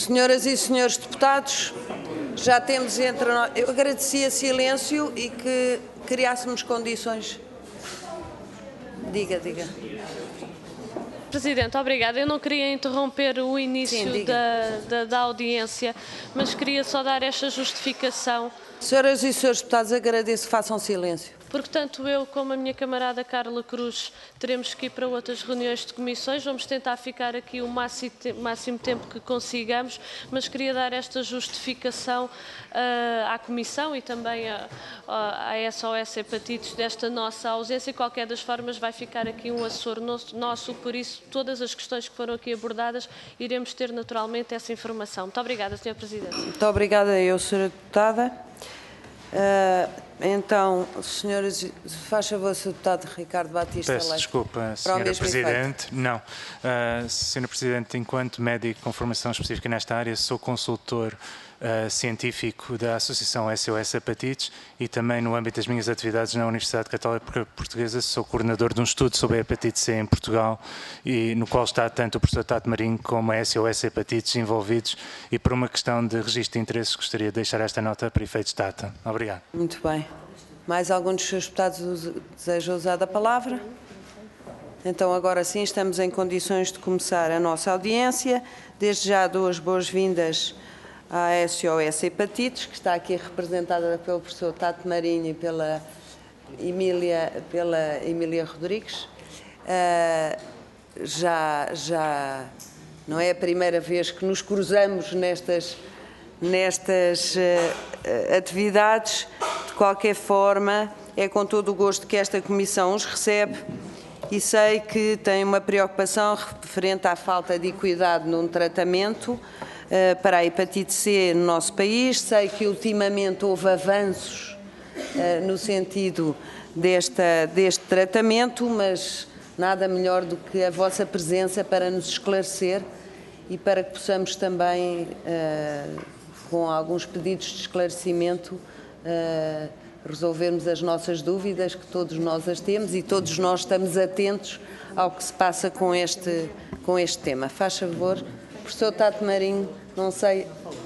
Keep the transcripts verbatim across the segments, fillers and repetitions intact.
Senhoras e senhores deputados, já temos entre nós... Eu agradecia silêncio e que criássemos condições. Diga, diga. Presidente, obrigada. Eu não queria interromper o início Sim, da, da, da audiência, mas queria só dar esta justificação. Senhoras e senhores deputados, agradeço que façam silêncio. Porque tanto eu como a minha camarada Carla Cruz teremos que ir para outras reuniões de comissões. Vamos tentar ficar aqui o máximo, máximo tempo que consigamos, mas queria dar esta justificação uh, à Comissão e também à, à S O S Hepatites desta nossa ausência. De qualquer das formas vai ficar aqui um assessor nosso, nosso, por isso todas as questões que foram aqui abordadas iremos ter naturalmente essa informação. Muito obrigada, senhora Presidente. Muito obrigada eu, senhora Deputada. Uh, então, senhoras, faz favor, senhor Deputado Ricardo Batista. Peço desculpa, senhora Presidente. Não. Uh, senhora Presidente, enquanto médico com formação específica nesta área, sou consultor uh, científico da Associação S O S Hepatites e também no âmbito das minhas atividades na Universidade Católica Portuguesa sou coordenador de um estudo sobre a hepatite C em Portugal e no qual está tanto o professor Tato Marinho como a S O S Hepatites envolvidos e por uma questão de registro de interesses gostaria de deixar esta nota para efeitos de data. Obrigado. Muito bem. Mais algum dos seus deputados deseja usar a palavra? Então, agora sim, estamos em condições de começar a nossa audiência. Desde já, duas boas-vindas à S O S Hepatites, que está aqui representada pelo professor Tato Marinho e pela Emília, pela Emília Rodrigues. Uh, já, já não é a primeira vez que nos cruzamos nestas, nestas uh, atividades. De qualquer forma, é com todo o gosto que esta Comissão os recebe e sei que tem uma preocupação referente à falta de equidade num tratamento uh, para a hepatite C no nosso país. Sei que ultimamente houve avanços uh, no sentido desta, deste tratamento, mas nada melhor do que a vossa presença para nos esclarecer e para que possamos também, uh, com alguns pedidos de esclarecimento, uh, resolvermos as nossas dúvidas, que todos nós as temos e todos nós estamos atentos ao que se passa com este, com este tema. Faz favor, professor Tato Marinho, não sei...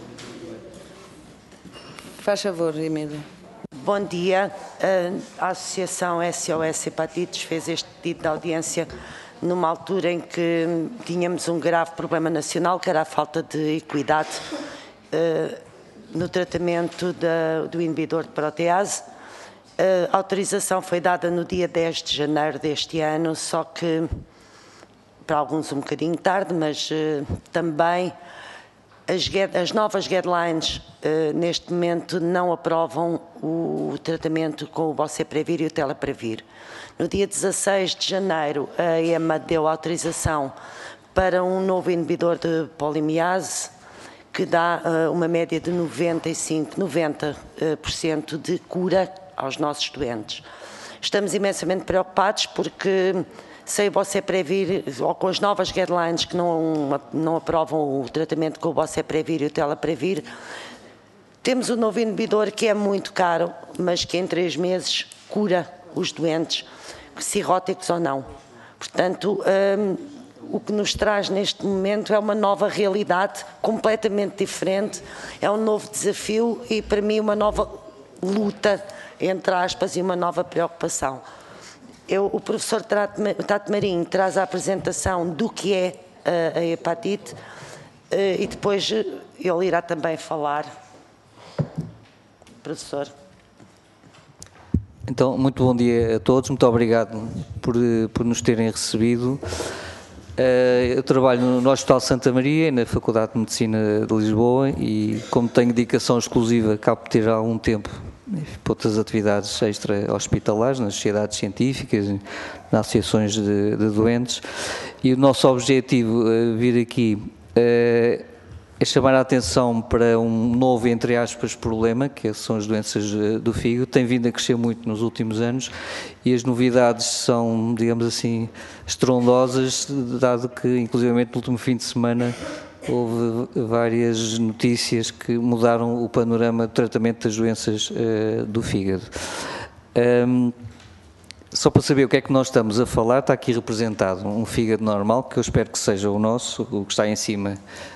Faz favor, Emília. Bom dia. A Associação S O S Hepatites fez este pedido de audiência numa altura em que tínhamos um grave problema nacional, que era a falta de equidade uh, no tratamento da, do inibidor de protease. A autorização foi dada no dia dez de janeiro deste ano, só que para alguns um bocadinho tarde, mas uh, também as, as novas guidelines uh, neste momento não aprovam o tratamento com o Boceprevir e o Telaprevir. No dia dezasseis de janeiro a EMA deu autorização para um novo inibidor de polimiase que dá uh, uma média de noventa e cinco, noventa por cento de cura aos nossos doentes. Estamos imensamente preocupados porque sem o Boceprevir, ou com as novas guidelines que não, não aprovam o tratamento com o Boceprevir e o Telaprevir, temos um novo inibidor que é muito caro, mas que em três meses cura os doentes, cirróticos ou não. Portanto, um, o que nos traz neste momento é uma nova realidade, completamente diferente, é um novo desafio e para mim uma nova luta, entre aspas, e uma nova preocupação. Eu, o professor Tato Marinho traz a apresentação do que é a, a hepatite e depois ele irá também falar. Professor. Então, muito bom dia a todos, muito obrigado por, por nos terem recebido. Eu trabalho no Hospital Santa Maria, na Faculdade de Medicina de Lisboa e, como tenho dedicação exclusiva, acabo de ter algum tempo para outras atividades extra-hospitalares, nas sociedades científicas, nas associações de, de doentes. E o nosso objetivo a vir aqui é, é chamar a atenção para um novo, entre aspas, problema, que são as doenças do fígado. Tem vindo a crescer muito nos últimos anos e as novidades são, digamos assim, estrondosas, dado que, inclusivamente, no último fim de semana, houve várias notícias que mudaram o panorama de tratamento das doenças uh, do fígado. Um, só para saber o que é que nós estamos a falar, está aqui representado um fígado normal, que eu espero que seja o nosso, o que está em cima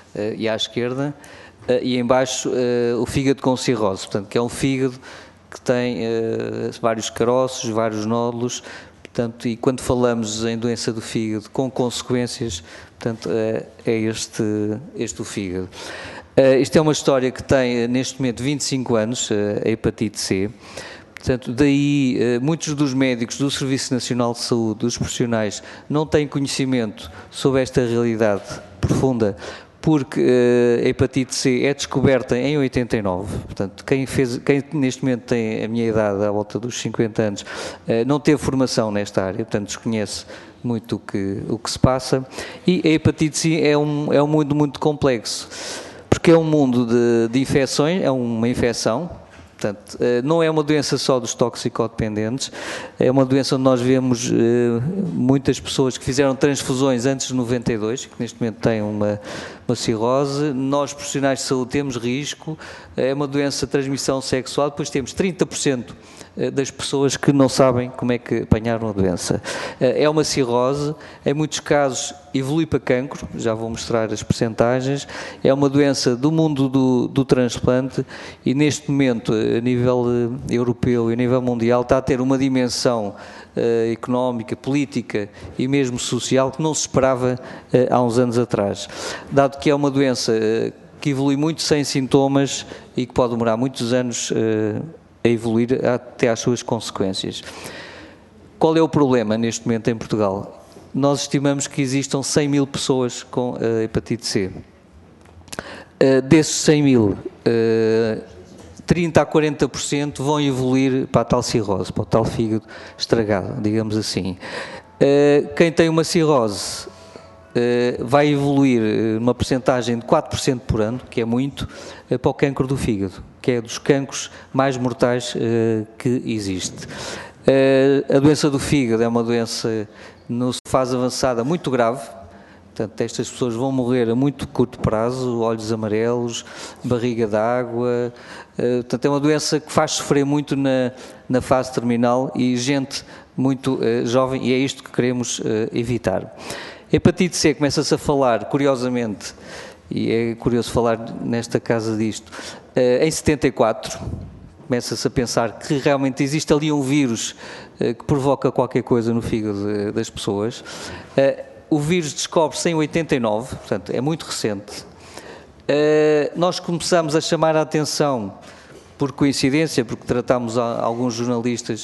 e à esquerda, e em baixo o fígado com cirrose, portanto, que é um fígado que tem vários caroços, vários nódulos, portanto, e quando falamos em doença do fígado com consequências, portanto, é este, este o fígado. Isto é uma história que tem, neste momento, vinte e cinco anos, a hepatite C. Portanto, daí muitos dos médicos do Serviço Nacional de Saúde, dos profissionais, não têm conhecimento sobre esta realidade profunda, porque a hepatite C é descoberta em oitenta e nove, portanto, quem, fez, quem neste momento tem a minha idade, à volta dos cinquenta anos, não teve formação nesta área, portanto, desconhece muito o que, o que se passa, e a hepatite C é um, é um mundo muito complexo, porque é um mundo de, de infecções, é uma infecção. Portanto, não é uma doença só dos toxicodependentes, é uma doença onde nós vemos muitas pessoas que fizeram transfusões antes de noventa e dois, que neste momento têm uma, uma cirrose. Nós, profissionais de saúde, temos risco, é uma doença de transmissão sexual, depois temos trinta por cento das pessoas que não sabem como é que apanharam a doença. É uma cirrose, em muitos casos evolui para cancro, já vou mostrar as percentagens, é uma doença do mundo do, do transplante e neste momento, a nível europeu e a nível mundial, está a ter uma dimensão uh, económica, política e mesmo social que não se esperava uh, há uns anos atrás. Dado que é uma doença uh, que evolui muito sem sintomas e que pode demorar muitos anos uh, a evoluir até às suas consequências. Qual é o problema neste momento em Portugal? Nós estimamos que existam cem mil pessoas com uh, hepatite C. Uh, desses cem mil, uh, trinta a quarenta por cento vão evoluir para a tal cirrose, para o tal fígado estragado, digamos assim. Uh, quem tem uma cirrose uh, vai evoluir uma percentagem de quatro por cento por ano, que é muito, uh, para o cancro do fígado, que é dos cancros mais mortais uh, que existe. Uh, a doença do fígado é uma doença numa fase avançada muito grave, portanto estas pessoas vão morrer a muito curto prazo, olhos amarelos, barriga d'água, uh, portanto é uma doença que faz sofrer muito na, na fase terminal e gente muito uh, jovem, e é isto que queremos uh, evitar. Hepatite C começa-se a falar, curiosamente, e é curioso falar nesta casa disto, uh, em setenta e quatro, começa-se a pensar que realmente existe ali um vírus uh, que provoca qualquer coisa no fígado uh, das pessoas. Uh, o vírus descobre-se em oitenta e nove, portanto é muito recente. Uh, nós começamos a chamar a atenção, por coincidência, porque tratámos a, a alguns jornalistas,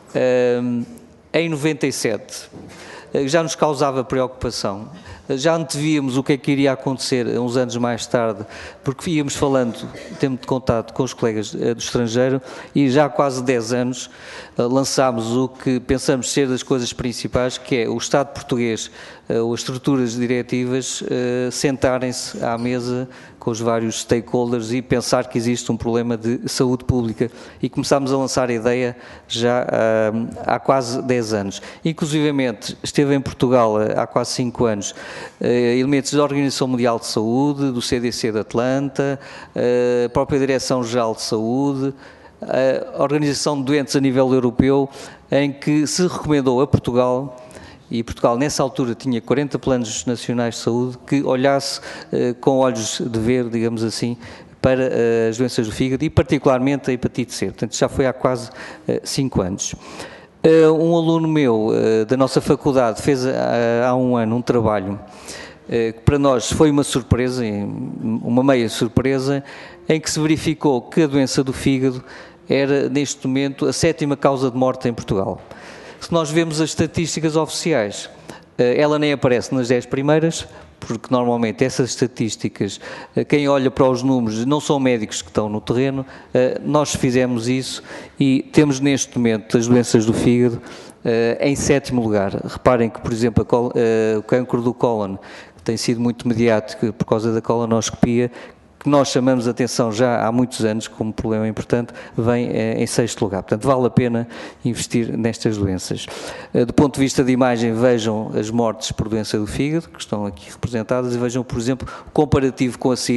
uh, em noventa e sete. Uh, já nos causava preocupação. Já antevíamos o que é que iria acontecer uns anos mais tarde, porque íamos falando, temos de contato com os colegas do estrangeiro e já há quase dez anos lançámos o que pensamos ser das coisas principais, que é o Estado português, ou as estruturas diretivas, sentarem-se à mesa com os vários stakeholders e pensar que existe um problema de saúde pública, e começámos a lançar a ideia já há quase dez anos. Inclusivamente esteve em Portugal há quase cinco anos elementos da Organização Mundial de Saúde, do C D C de Atlanta, a própria Direção-Geral de Saúde, a Organização de Doentes a nível europeu, em que se recomendou a Portugal, e Portugal nessa altura tinha quarenta planos nacionais de saúde, que olhasse uh, com olhos de ver, digamos assim, para uh, as doenças do fígado e particularmente a hepatite C. Portanto, já foi há quase uh, cinco anos. Uh, um aluno meu uh, da nossa faculdade fez uh, há um ano um trabalho uh, que para nós foi uma surpresa, uma meia surpresa, em que se verificou que a doença do fígado era neste momento a sétima causa de morte em Portugal. Se nós vemos as estatísticas oficiais, ela nem aparece nas dez primeiras, porque normalmente essas estatísticas, quem olha para os números não são médicos que estão no terreno. Nós fizemos isso e temos neste momento as doenças do fígado em sétimo lugar. Reparem que, por exemplo, o cancro do cólon, que tem sido muito mediático por causa da colonoscopia, que nós chamamos a atenção já há muitos anos como problema importante, vem eh, em sexto lugar. Portanto, vale a pena investir nestas doenças. Eh, do ponto de vista de imagem, vejam as mortes por doença do fígado, que estão aqui representadas, e vejam, por exemplo, o comparativo com a SIDA,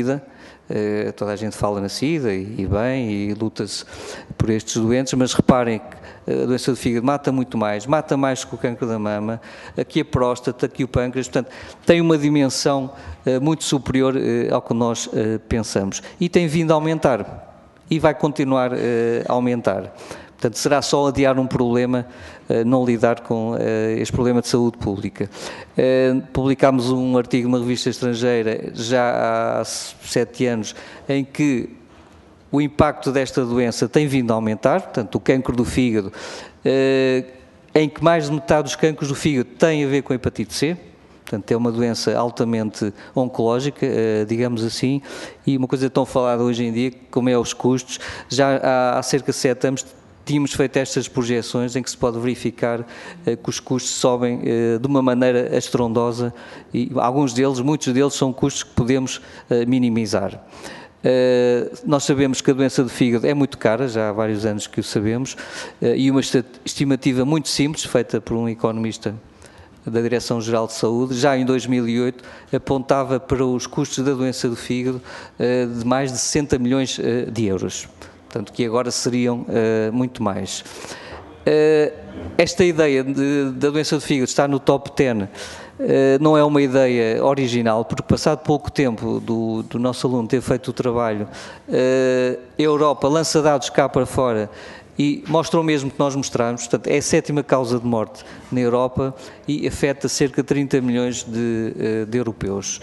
uh, toda a gente fala na SIDA e, e bem, e luta-se por estes doentes, mas reparem que a doença do fígado mata muito mais, mata mais que o cancro da mama, aqui a próstata, aqui o pâncreas, portanto, tem uma dimensão uh, muito superior uh, ao que nós uh, pensamos. E tem vindo a aumentar, e vai continuar uh, a aumentar. Portanto, será só adiar um problema, uh, não lidar com uh, este problema de saúde pública. Uh, publicámos um artigo numa revista estrangeira, já há sete anos, em que o impacto desta doença tem vindo a aumentar, portanto, o cancro do fígado, uh, em que mais de metade dos cancros do fígado tem a ver com a hepatite C, portanto, é uma doença altamente oncológica, uh, digamos assim, e uma coisa tão falada hoje em dia, como é os custos, já há, há cerca de sete anos, tínhamos feito estas projeções em que se pode verificar eh, que os custos sobem eh, de uma maneira estrondosa e alguns deles, muitos deles, são custos que podemos eh, minimizar. Uh, nós sabemos que a doença do fígado é muito cara, já há vários anos que o sabemos, uh, e uma estimativa muito simples, feita por um economista da Direção-Geral de Saúde, já em dois mil e oito, apontava para os custos da doença do fígado uh, de mais de sessenta milhões uh, de euros. Portanto, que agora seriam uh, muito mais. Uh, esta ideia de, da doença do fígado estar no top dez uh, não é uma ideia original, porque passado pouco tempo do, do nosso aluno ter feito o trabalho, uh, a Europa lança dados cá para fora e mostra o mesmo que nós mostramos, portanto, é a sétima causa de morte na Europa e afeta cerca de trinta milhões de, uh, de europeus.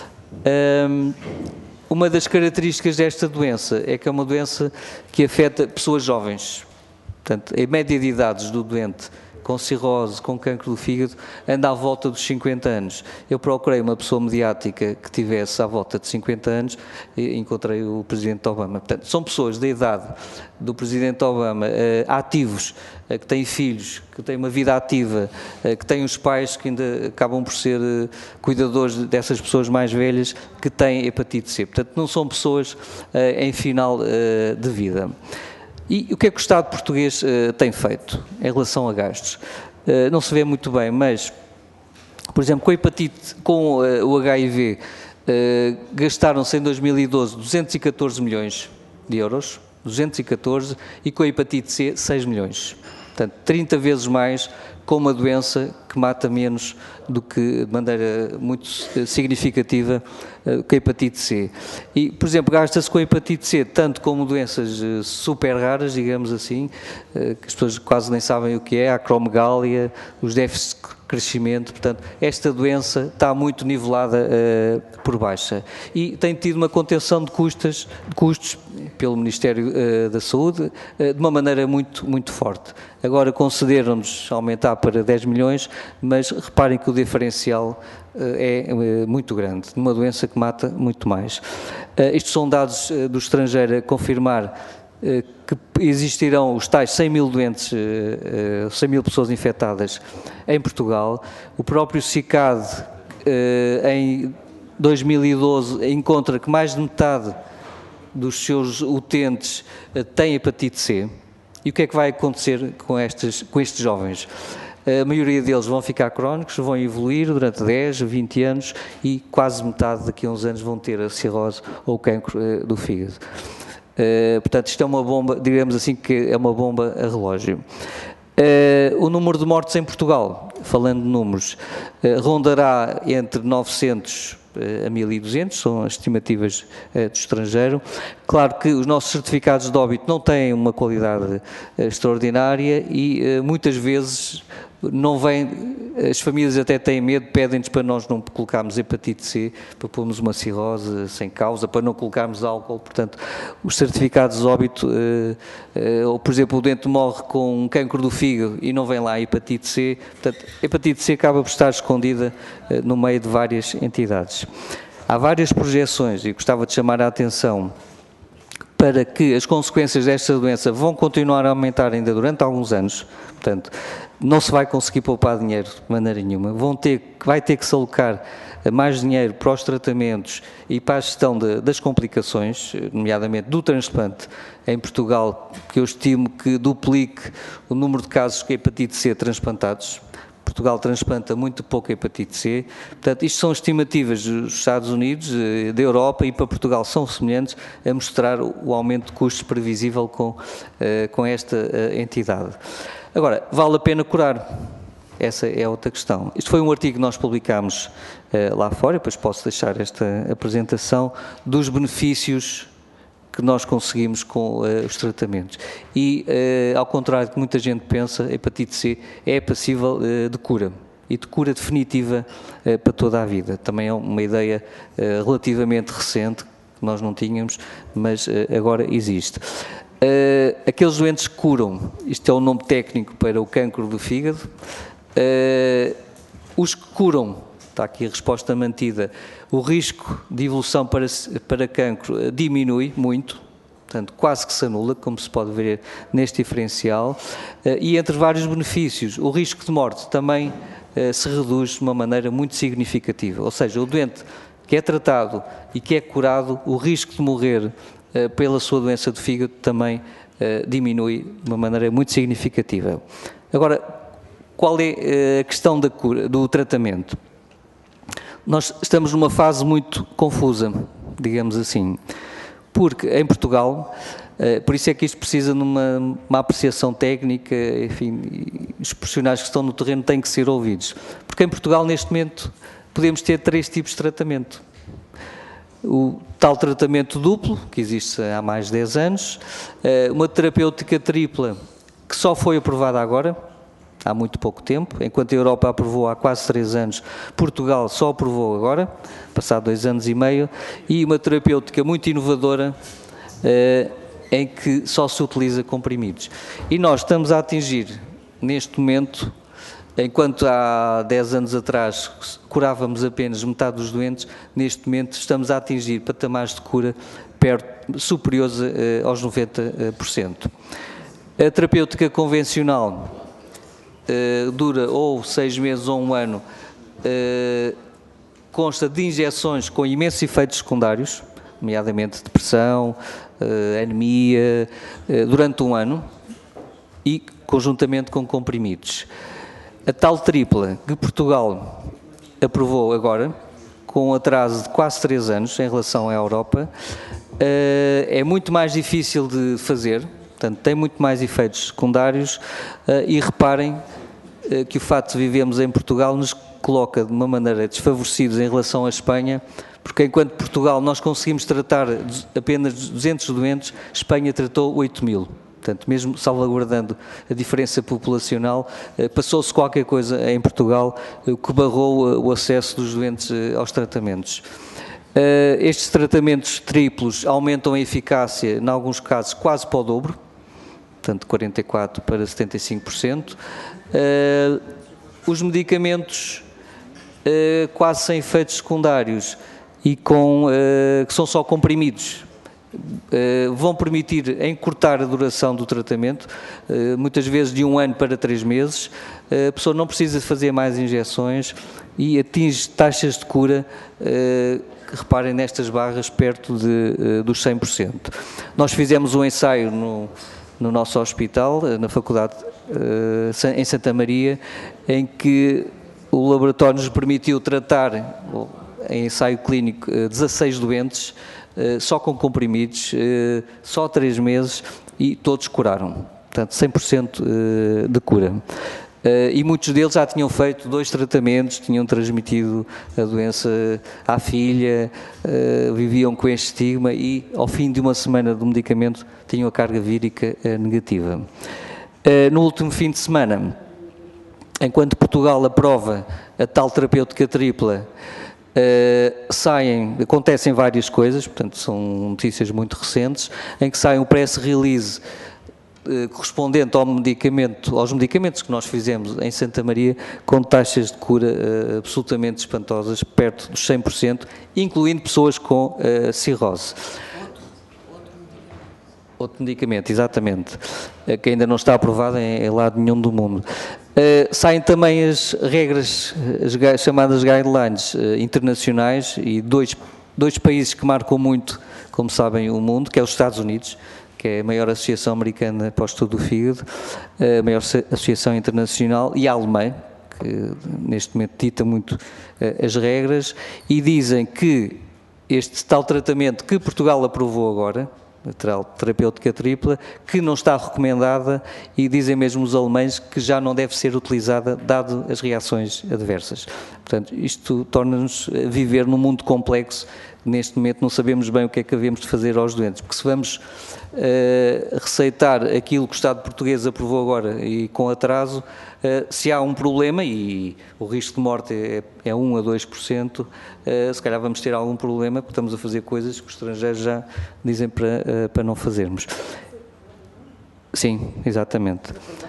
Um, Uma das características desta doença é que é uma doença que afeta pessoas jovens. Portanto, a média de idades do doente com cirrose, com cancro do fígado, anda à volta dos cinquenta anos. Eu procurei uma pessoa mediática que tivesse à volta de cinquenta anos e encontrei o Presidente Obama. Portanto, são pessoas da idade do Presidente Obama, eh, ativos, eh, que têm filhos, que têm uma vida ativa, eh, que têm os pais que ainda acabam por ser eh, cuidadores dessas pessoas mais velhas que têm hepatite C. Portanto, não são pessoas eh, em final eh, de vida. E o que é que o Estado português uh, tem feito em relação a gastos? Uh, não se vê muito bem, mas, por exemplo, com a hepatite, com uh, o H I V, uh, gastaram-se em dois mil e doze duzentos e catorze milhões de euros, duzentos e catorze, e com a hepatite C seis milhões. Portanto, trinta vezes mais com uma doença que mata menos do que, de maneira muito significativa, com a hepatite C. E, por exemplo, gasta-se com a hepatite C tanto como doenças super raras, digamos assim, que as pessoas quase nem sabem o que é, a acromegália, os déficits de crescimento, portanto, esta doença está muito nivelada uh, por baixa. E tem tido uma contenção de custos, de custos pelo Ministério uh, da Saúde uh, de uma maneira muito, muito forte. Agora concederam-nos aumentar para dez milhões, mas reparem que o diferencial uh, é uh, muito grande, numa doença que mata muito mais. Uh, estes são dados uh, do estrangeiro a confirmar que existirão os tais cem mil doentes, cem mil pessoas infectadas em Portugal. O próprio CICAD, em dois mil e doze, encontra que mais de metade dos seus utentes têm hepatite C. E o que é que vai acontecer com estes, com estes jovens? A maioria deles vão ficar crónicos, vão evoluir durante dez, vinte anos e quase metade daqui a uns anos vão ter a cirrose ou o cancro do fígado. Uh, portanto, isto é uma bomba, digamos assim, que é uma bomba a relógio. Uh, o número de mortes em Portugal, falando de números, uh, rondará entre novecentos a mil e duzentos, são as estimativas uh, do estrangeiro. Claro que os nossos certificados de óbito não têm uma qualidade uh, extraordinária e uh, muitas vezes não vem, as famílias até têm medo, pedem-nos para nós não colocarmos hepatite C, para pormos uma cirrose sem causa, para não colocarmos álcool. Portanto, os certificados de óbito, uh, uh, ou por exemplo o doente morre com um cancro do fígado e não vem lá a hepatite C, portanto, a hepatite C acaba por estar escondida uh, no meio de várias entidades. Há várias projeções e gostava de chamar a atenção para que as consequências desta doença vão continuar a aumentar ainda durante alguns anos. Portanto, não se vai conseguir poupar dinheiro de maneira nenhuma. Vão ter, vai ter que se alocar mais dinheiro para os tratamentos e para a gestão de, das complicações, nomeadamente do transplante em Portugal, que eu estimo que duplique o número de casos de hepatite C transplantados. Portugal transplanta muito pouco hepatite C. Portanto, isto são estimativas dos Estados Unidos, da Europa, e para Portugal são semelhantes, a mostrar o aumento de custos previsível com, com esta entidade. Agora, vale a pena curar? Essa é outra questão. Isto foi um artigo que nós publicámos uh, lá fora, depois posso deixar esta apresentação, dos benefícios que nós conseguimos com uh, os tratamentos. E, uh, ao contrário do que muita gente pensa, a hepatite C é passível uh, de cura, e de cura definitiva uh, para toda a vida. Também é uma ideia uh, relativamente recente, que nós não tínhamos, mas uh, agora existe. Uh, aqueles doentes que curam, isto é o nome técnico para o cancro do fígado. Uh, os que curam, está aqui a resposta mantida, o risco de evolução para, para cancro diminui muito, portanto quase que se anula, como se pode ver neste diferencial, uh, e entre vários benefícios, o risco de morte também uh, se reduz de uma maneira muito significativa, ou seja, o doente que é tratado e que é curado, o risco de morrer uh, pela sua doença do fígado também uh, diminui de uma maneira muito significativa. Agora, qual é a questão da cura, do tratamento? Nós estamos numa fase muito confusa, digamos assim, porque em Portugal, por isso é que isto precisa de uma, uma apreciação técnica, enfim, os profissionais que estão no terreno têm que ser ouvidos, porque em Portugal neste momento podemos ter três tipos de tratamento. O tal tratamento duplo, que existe há mais de dez anos, uma terapêutica tripla, que só foi aprovada agora, há muito pouco tempo, enquanto a Europa aprovou há quase três anos, Portugal só aprovou agora, passado dois anos e meio, e uma terapêutica muito inovadora, eh, em que só se utiliza comprimidos. E nós estamos a atingir, neste momento, enquanto há dez anos atrás curávamos apenas metade dos doentes, neste momento estamos a atingir patamares de cura perto, superiores eh, aos noventa por cento. A terapêutica convencional Uh, dura ou seis meses ou um ano, uh, consta de injeções com imensos efeitos secundários, nomeadamente depressão, uh, anemia, uh, durante um ano, e conjuntamente com comprimidos. A tal tripla que Portugal aprovou agora, com um atraso de quase três anos em relação à Europa, uh, é muito mais difícil de fazer. Portanto, tem muito mais efeitos secundários uh, e reparem uh, que o facto de vivermos em Portugal nos coloca de uma maneira desfavorecidos em relação à Espanha, porque enquanto Portugal nós conseguimos tratar apenas duzentos doentes, Espanha tratou oito mil. Portanto, mesmo salvaguardando a diferença populacional, uh, passou-se qualquer coisa em Portugal uh, que barrou uh, o acesso dos doentes uh, aos tratamentos. Uh, estes tratamentos triplos aumentam a eficácia, em alguns casos, quase para o dobro, portanto, quarenta e quatro por cento para setenta e cinco por cento. Uh, os medicamentos uh, quase sem efeitos secundários e com, uh, que são só comprimidos, uh, vão permitir encurtar a duração do tratamento, uh, muitas vezes de um ano para três meses. Uh, a pessoa não precisa fazer mais injeções e atinge taxas de cura, uh, reparem nestas barras, perto de, uh, dos cem por cento. Nós fizemos um ensaio no, no nosso hospital, na Faculdade uh, em Santa Maria, em que o laboratório nos permitiu tratar, uh, em ensaio clínico, uh, dezasseis doentes, uh, só com comprimidos, uh, só três meses, e todos curaram. Portanto, cem por cento uh, de cura. Uh, e muitos deles já tinham feito dois tratamentos, tinham transmitido a doença à filha, uh, viviam com este estigma e, ao fim de uma semana do medicamento, tinham a carga vírica uh, negativa. Uh, no último fim de semana, enquanto Portugal aprova a tal terapêutica tripla, uh, saem, acontecem várias coisas, portanto são notícias muito recentes, em que sai um press release correspondente ao medicamento, aos medicamentos que nós fizemos em Santa Maria, com taxas de cura uh, absolutamente espantosas, perto dos cem por cento, incluindo pessoas com uh, cirrose. Outro, outro, outro medicamento, exatamente, uh, que ainda não está aprovado em, em lado nenhum do mundo. Uh, saem também as regras, as chamadas guidelines uh, internacionais, e dois, dois países que marcam muito, como sabem, o mundo, que é os Estados Unidos, que é a maior associação americana para o estudo do fígado, a maior associação internacional, e a alemã, que neste momento dita muito uh, as regras, e dizem que este tal tratamento que Portugal aprovou agora, a terapêutica tripla, que não está recomendada, e dizem mesmo os alemães que já não deve ser utilizada, dado as reações adversas. Portanto, isto torna-nos viver num mundo complexo. Neste momento não sabemos bem o que é que havemos de fazer aos doentes, porque se vamos uh, receitar aquilo que o Estado português aprovou agora e com atraso, uh, se há um problema, e o risco de morte é, é um a dois por cento, uh, se calhar vamos ter algum problema, porque estamos a fazer coisas que os estrangeiros já dizem para, uh, para não fazermos. Sim, exatamente.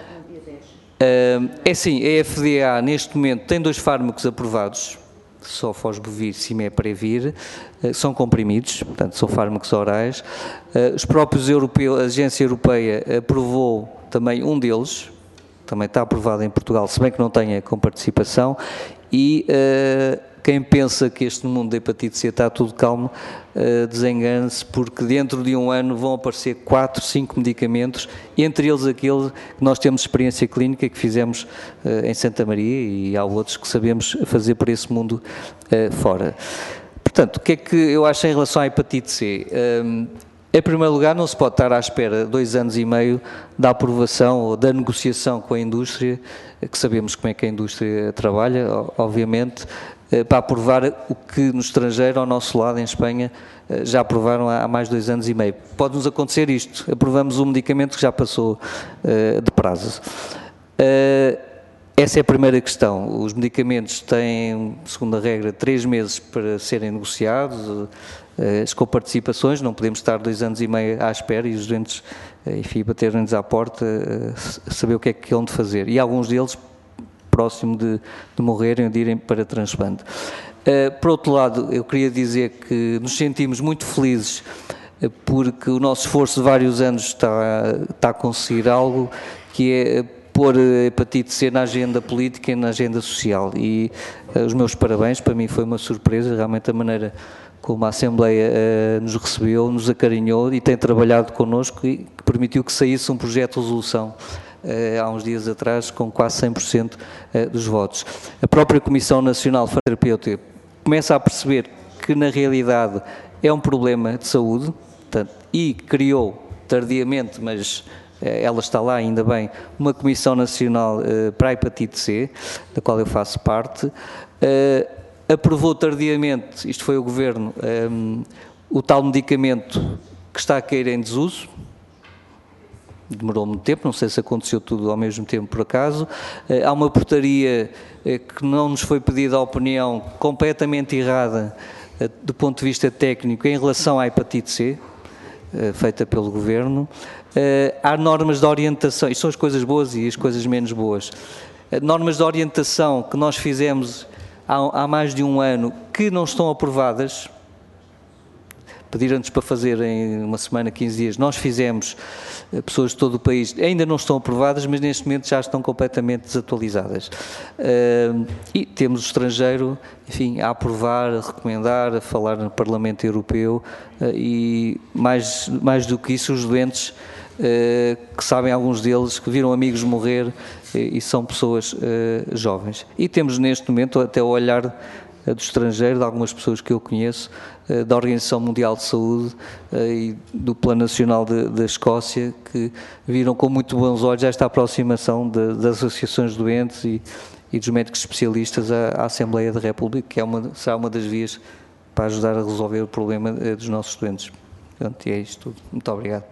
Uh, é assim, a F D A neste momento tem dois fármacos aprovados, Sofosbuvir, Cimeprevir, são comprimidos, portanto são fármacos orais. Os próprios europeus, a Agência Europeia aprovou também um deles, também está aprovado em Portugal, se bem que não tenha com participação, e uh, quem pensa que este mundo da hepatite C está tudo calmo, uh, desengane-se, porque dentro de um ano vão aparecer quatro, cinco medicamentos, entre eles aquele que nós temos experiência clínica, que fizemos uh, em Santa Maria, e há outros que sabemos fazer por esse mundo uh, fora. Portanto, o que é que eu acho em relação à hepatite C? Um, Em primeiro lugar, não se pode estar à espera dois anos e meio da aprovação ou da negociação com a indústria, que sabemos como é que a indústria trabalha, obviamente, para aprovar o que no estrangeiro, ao nosso lado, em Espanha, já aprovaram há mais de dois anos e meio. Pode-nos acontecer isto, aprovamos um medicamento que já passou de prazo. Essa é a primeira questão. Os medicamentos têm, segundo a regra, três meses para serem negociados, as coparticipações, não podemos estar dois anos e meio à espera e os doentes, enfim, baterem-nos à porta, saber o que é que hão de fazer. E alguns deles, próximo de, de morrerem, de irem para transplante. Por outro lado, eu queria dizer que nos sentimos muito felizes porque o nosso esforço de vários anos está, está a conseguir algo que é pôr a hepatite C na agenda política e na agenda social. E os meus parabéns, para mim foi uma surpresa, realmente a maneira como a Assembleia uh, nos recebeu, nos acarinhou e tem trabalhado connosco, e que permitiu que saísse um projeto de resolução uh, há uns dias atrás com quase cem por cento uh, dos votos. A própria Comissão Nacional de Terapêutica começa a perceber que na realidade é um problema de saúde, portanto, e criou tardiamente, mas uh, ela está lá ainda bem, uma Comissão Nacional uh, para a Hepatite C, da qual eu faço parte. Uh, aprovou tardiamente, isto foi o Governo, um, o tal medicamento que está a cair em desuso, demorou muito tempo, não sei se aconteceu tudo ao mesmo tempo por acaso. Uh, há uma portaria uh, que não nos foi pedida a opinião, completamente errada uh, do ponto de vista técnico em relação à hepatite C, uh, feita pelo Governo. Uh, há normas de orientação, isto são as coisas boas e as coisas menos boas, uh, normas de orientação que nós fizemos Há, há mais de um ano que não estão aprovadas, pediram-nos para fazer em uma semana, quinze dias, nós fizemos, pessoas de todo o país, ainda não estão aprovadas, mas neste momento já estão completamente desatualizadas. Uh, e temos o estrangeiro, enfim, a aprovar, a recomendar, a falar no Parlamento Europeu, uh, e mais, mais do que isso, os doentes, Uh, que sabem, alguns deles, que viram amigos morrer, uh, e são pessoas uh, jovens. E temos neste momento até o olhar uh, do estrangeiro, de algumas pessoas que eu conheço, uh, da Organização Mundial de Saúde uh, e do Plano Nacional da Escócia, que viram com muito bons olhos esta aproximação de, das associações de doentes e, e dos médicos especialistas à, à Assembleia da República, que é uma, será uma das vias para ajudar a resolver o problema uh, dos nossos doentes. Portanto, é isto tudo. Muito obrigado.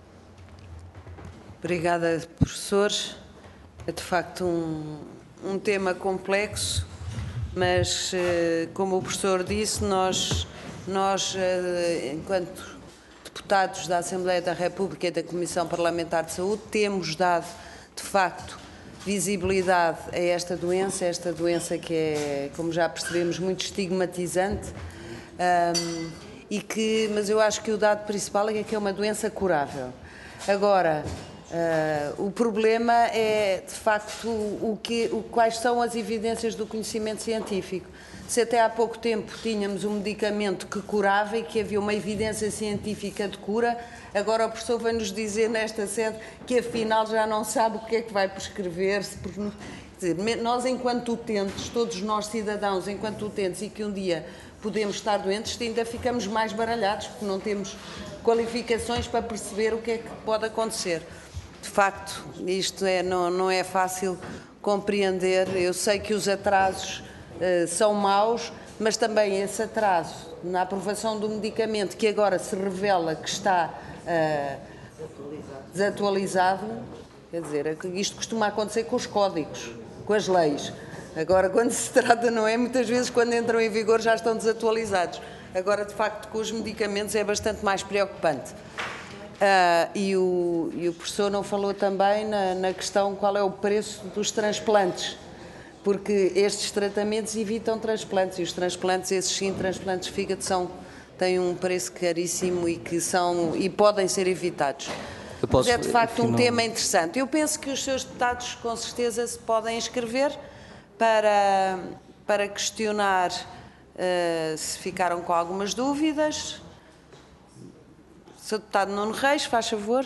Obrigada, professores. É de facto um, um tema complexo, mas, como o professor disse, nós, nós, enquanto deputados da Assembleia da República e da Comissão Parlamentar de Saúde, temos dado, de facto, visibilidade a esta doença, esta doença que é, como já percebemos, muito estigmatizante, um, e que, mas eu acho que o dado principal é que é uma doença curável. Agora, Uh, o problema é, de facto, o que, o, quais são as evidências do conhecimento científico. Se até há pouco tempo tínhamos um medicamento que curava e que havia uma evidência científica de cura, agora o professor vem-nos dizer nesta sede que afinal já não sabe o que é que vai prescrever-se. Quer dizer, nós enquanto utentes, todos nós cidadãos, enquanto utentes, e que um dia podemos estar doentes, ainda ficamos mais baralhados, porque não temos qualificações para perceber o que é que pode acontecer. De facto, isto é, não, não é fácil compreender. Eu sei que os atrasos uh, são maus, mas também esse atraso na aprovação do medicamento, que agora se revela que está uh, desatualizado, quer dizer, isto costuma acontecer com os códigos, com as leis. Agora, quando se trata, não é? Muitas vezes, quando entram em vigor, já estão desatualizados. Agora, de facto, com os medicamentos é bastante mais preocupante. Uh, e, o, e o professor não falou também na, na questão qual é o preço dos transplantes, porque estes tratamentos evitam transplantes, e os transplantes, esses sim, transplantes de fígado, são, têm um preço caríssimo e, que são, e podem ser evitados. Posso, Mas é, de facto, um não... tema interessante. Eu penso que os seus deputados, com certeza, se podem inscrever para, para questionar uh, se ficaram com algumas dúvidas. senhor Deputado Nuno Reis, faz favor.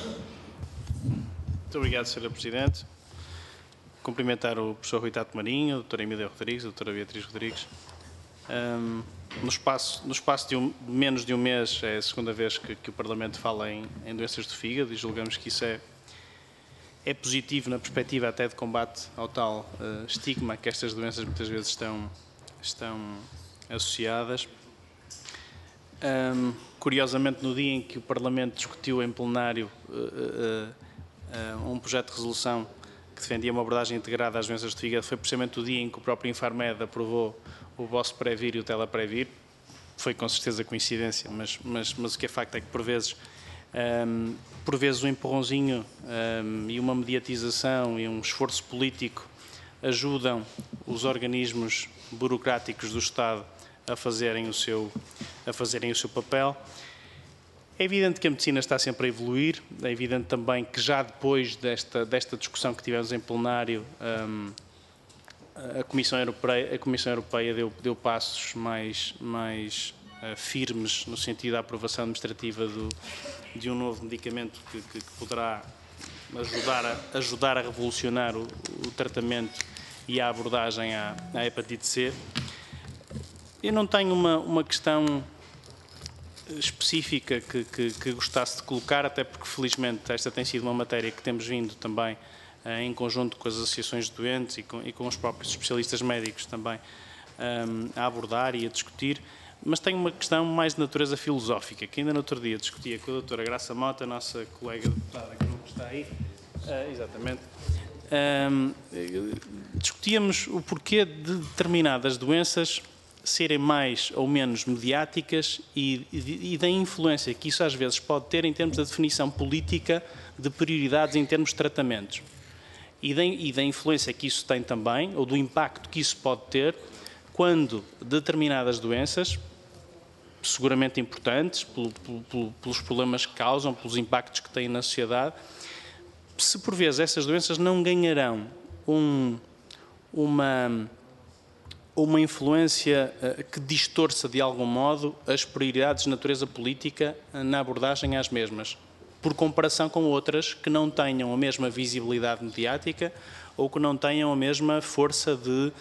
Muito obrigado, senhora Presidente. Cumprimentar o professor Rui Tato Marinho, a doutora Emília Rodrigues, a doutora Beatriz Rodrigues. Um, no espaço, no espaço de, um, de menos de um mês, é a segunda vez que, que o Parlamento fala em, em doenças do fígado, e julgamos que isso é, é positivo na perspectiva até de combate ao tal uh, estigma que estas doenças muitas vezes estão, estão associadas. Um, curiosamente, no dia em que o Parlamento discutiu em plenário uh, uh, uh, um projeto de resolução que defendia uma abordagem integrada às doenças de fígado, foi precisamente o dia em que o próprio Infarmed aprovou o vosso Previr e o Teleprevir. Foi com certeza coincidência, mas, mas, mas o que é facto é que por vezes, um, por vezes um empurrãozinho um, e uma mediatização e um esforço político ajudam os organismos burocráticos do Estado a fazerem o seu, a fazerem o seu papel. É evidente que a medicina está sempre a evoluir, é evidente também que já depois desta, desta discussão que tivemos em plenário, um, a Comissão Europeia, a Comissão Europeia deu, deu passos mais, mais uh, firmes no sentido da aprovação administrativa do, de um novo medicamento que, que, que poderá ajudar a, ajudar a revolucionar o, o tratamento e a abordagem à, à hepatite C. Eu não tenho uma, uma questão específica que, que, que gostasse de colocar, até porque, felizmente, esta tem sido uma matéria que temos vindo também, eh, em conjunto com as associações de doentes e com, e com os próprios especialistas médicos também, um, a abordar e a discutir, mas tenho uma questão mais de natureza filosófica, que ainda no outro dia discutia com a doutora Graça Mota, a nossa colega deputada que não está aí, uh, exatamente, um, discutíamos o porquê de determinadas doenças serem mais ou menos mediáticas e, e, e da influência que isso às vezes pode ter em termos da definição política de prioridades em termos de tratamentos. E da, e da influência que isso tem também, ou do impacto que isso pode ter, quando determinadas doenças, seguramente importantes, pelo, pelo, pelos problemas que causam, pelos impactos que têm na sociedade, se por vezes essas doenças não ganharão um, uma... uma influência uh, que distorça de algum modo as prioridades de natureza política uh, na abordagem às mesmas, por comparação com outras que não tenham a mesma visibilidade mediática ou que não tenham a mesma força de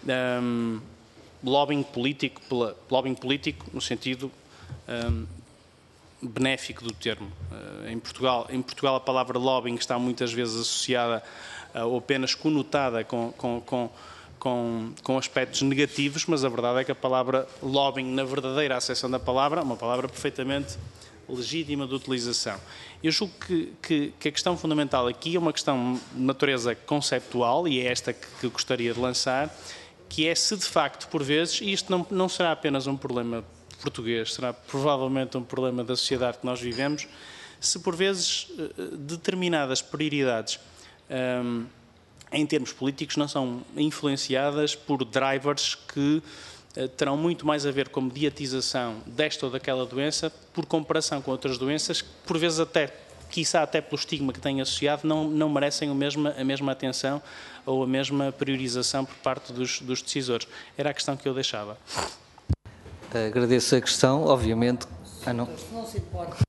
um, lobbying político, pela, lobbying político no sentido um, benéfico do termo. Uh, em Portugal, em Portugal a palavra lobbying está muitas vezes associada uh, ou apenas conotada com, com, com Com, com aspectos negativos, mas a verdade é que a palavra lobbying, na verdadeira acessão da palavra, é uma palavra perfeitamente legítima de utilização. Eu julgo que, que, que a questão fundamental aqui é uma questão de natureza conceptual, e é esta que, que gostaria de lançar, que é se de facto, por vezes, e isto não, não será apenas um problema português, será provavelmente um problema da sociedade que nós vivemos, se por vezes determinadas prioridades hum, em termos políticos não são influenciadas por drivers que uh, terão muito mais a ver com a mediatização desta ou daquela doença, por comparação com outras doenças que, por vezes até, quiçá até pelo estigma que têm associado, não, não merecem o mesma, a mesma atenção ou a mesma priorização por parte dos, dos decisores. Era a questão que eu deixava. Agradeço a questão, obviamente. Ah, não. Não se importa.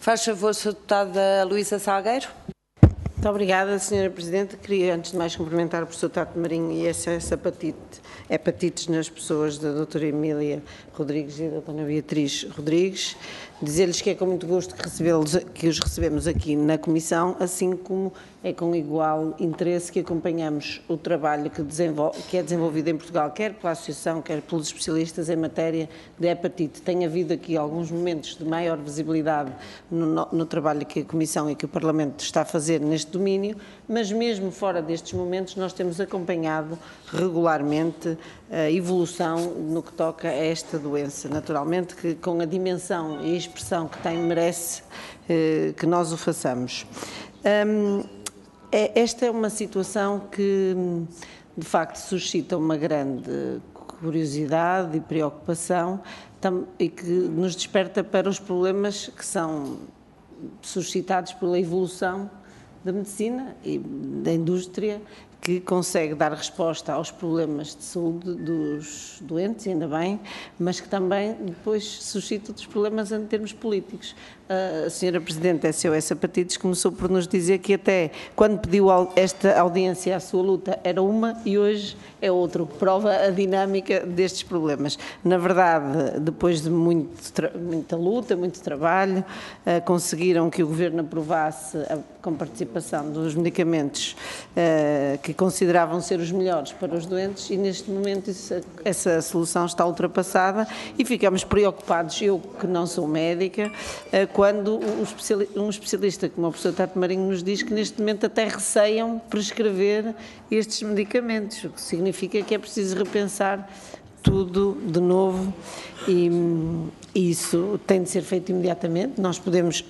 Faz favor, senhora Deputada Luísa Salgueiro. Muito obrigada, senhora Presidente. Queria, antes de mais, cumprimentar o professor Tato Marinho e essa, essa hepatite, hepatites nas pessoas da doutora Emília Rodrigues e da dona Beatriz Rodrigues. Dizer-lhes que é com muito gosto que, recebê-los, que os recebemos aqui na Comissão, assim como é com igual interesse que acompanhamos o trabalho que, que é desenvolvido em Portugal, quer pela Associação, quer pelos especialistas em matéria de hepatite. Tem havido aqui alguns momentos de maior visibilidade no, no trabalho que a Comissão e que o Parlamento está a fazer neste domínio, mas mesmo fora destes momentos nós temos acompanhado regularmente a evolução no que toca a esta doença. Naturalmente que com a dimensão e a expressão que tem merece eh, que nós o façamos. Um, esta é uma situação que de facto suscita uma grande curiosidade e preocupação e que nos desperta para os problemas que são suscitados pela evolução da medicina e da indústria, que consegue dar resposta aos problemas de saúde dos doentes, ainda bem, mas que também depois suscita outros problemas em termos políticos. A senhora Presidente da S O S Hepatites começou por nos dizer que até quando pediu esta audiência à sua luta era uma e hoje é outra, prova a dinâmica destes problemas. Na verdade, depois de muito, muita luta, muito trabalho, conseguiram que o Governo aprovasse, com participação dos medicamentos que consideravam ser os melhores para os doentes, e neste momento essa, essa solução está ultrapassada e ficamos preocupados, eu que não sou médica, quando um especialista como o professor Tato Marinho nos diz que neste momento até receiam prescrever estes medicamentos, o que significa que é preciso repensar tudo de novo e, e isso tem de ser feito imediatamente. Nós podemos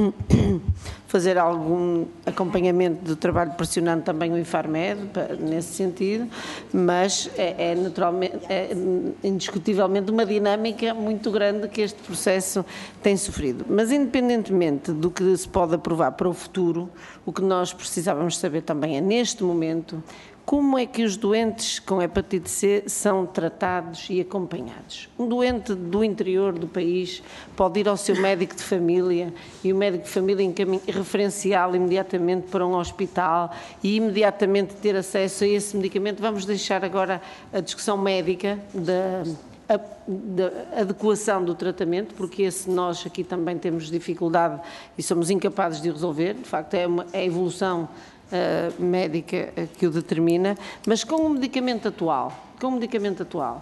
fazer algum acompanhamento do trabalho pressionando também o Infarmed nesse sentido, mas é, é naturalmente, é indiscutivelmente uma dinâmica muito grande que este processo tem sofrido. Mas independentemente do que se pode aprovar para o futuro, o que nós precisávamos saber também é, neste momento, como é que os doentes com hepatite C são tratados e acompanhados? Um doente do interior do país pode ir ao seu médico de família e o médico de família encaminha, referenciá-lo imediatamente para um hospital e imediatamente ter acesso a esse medicamento. Vamos deixar agora a discussão médica da, a, da adequação do tratamento, porque esse nós aqui também temos dificuldade e somos incapazes de o resolver. De facto, é, uma, é a evolução Uh, médica uh, que o determina, mas com o medicamento atual, com o medicamento atual,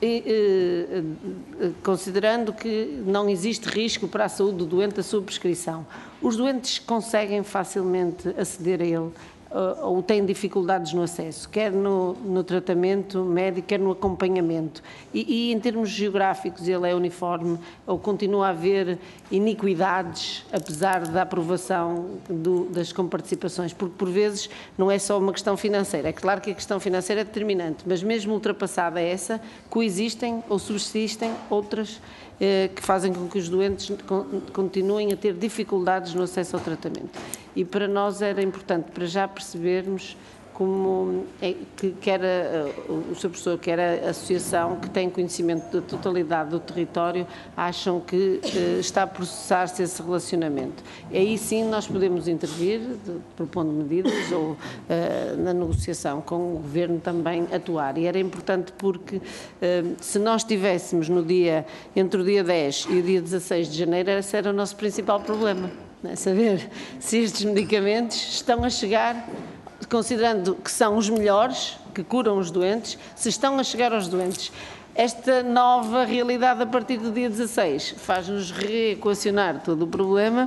e, uh, uh, considerando que não existe risco para a saúde do doente a sua prescrição, os doentes conseguem facilmente aceder a ele uh, ou têm dificuldades no acesso, quer no, no tratamento médico, quer no acompanhamento. E, e em termos geográficos ele é uniforme ou continua a haver iniquidades, apesar da aprovação do, das comparticipações, porque por vezes não é só uma questão financeira. É claro que a questão financeira é determinante, mas mesmo ultrapassada essa, coexistem ou subsistem outras eh, que fazem com que os doentes continuem a ter dificuldades no acesso ao tratamento. E para nós era importante, para já percebermos como é, que quer a, o seu professor, quer a associação que tem conhecimento da totalidade do território, acham que eh, está a processar-se esse relacionamento. E aí sim nós podemos intervir, de, propondo medidas ou eh, na negociação com o Governo também atuar. E era importante porque eh, se nós tivéssemos no dia, entre o dia dez e o dia dezasseis de janeiro, esse era o nosso principal problema, não é? Saber se estes medicamentos estão a chegar, considerando que são os melhores, que curam os doentes, se estão a chegar aos doentes. Esta nova realidade a partir do dia dezasseis faz-nos reequacionar todo o problema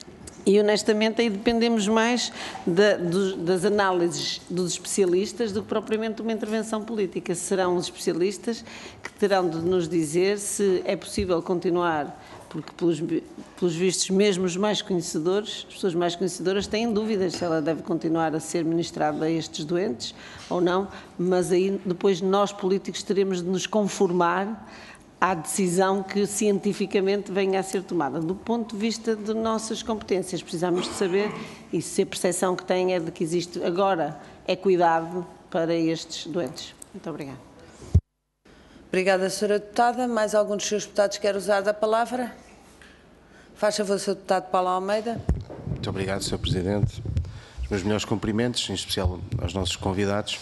e, honestamente, aí dependemos mais da, dos, das análises dos especialistas do que propriamente uma intervenção política. Serão os especialistas que terão de nos dizer se é possível continuar, porque pelos, pelos vistos mesmo os mais conhecedores, as pessoas mais conhecedoras têm dúvidas se ela deve continuar a ser ministrada a estes doentes ou não, mas aí depois nós políticos teremos de nos conformar à decisão que cientificamente venha a ser tomada. Do ponto de vista de nossas competências, precisamos de saber, e se a percepção que têm é de que existe agora é cuidado para estes doentes. Muito obrigada. Obrigada, senhora Deputada. Mais algum dos seus deputados quer usar da palavra? Faz favor, senhor Deputado Paulo Almeida. Muito obrigado, senhor Presidente. Os meus melhores cumprimentos, em especial aos nossos convidados.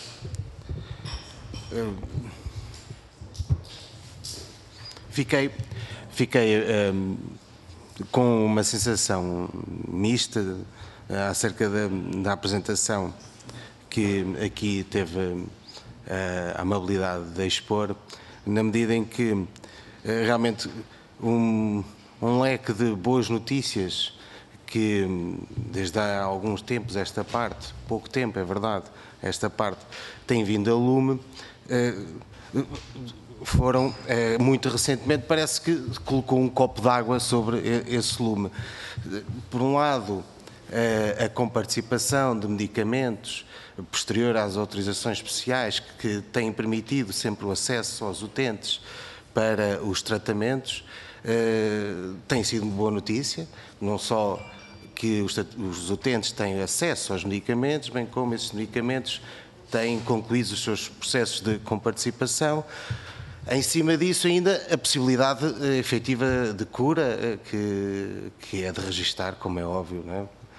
Fiquei, fiquei um, com uma sensação mista uh, acerca da, da apresentação que aqui teve uh, a amabilidade de expor, na medida em que uh, realmente um, um leque de boas notícias que desde há alguns tempos esta parte, pouco tempo é verdade, esta parte tem vindo a lume, uh, foram, eh, muito recentemente, parece que colocou um copo d'água sobre esse lume. Por um lado, eh, a comparticipação de medicamentos posterior às autorizações especiais que têm permitido sempre o acesso aos utentes para os tratamentos, eh, tem sido uma boa notícia, não só que os, os utentes têm acesso aos medicamentos, bem como esses medicamentos têm concluído os seus processos de comparticipação. Em cima disso, ainda a possibilidade uh, efetiva de cura, uh, que, que é de registar, como é óbvio, não é?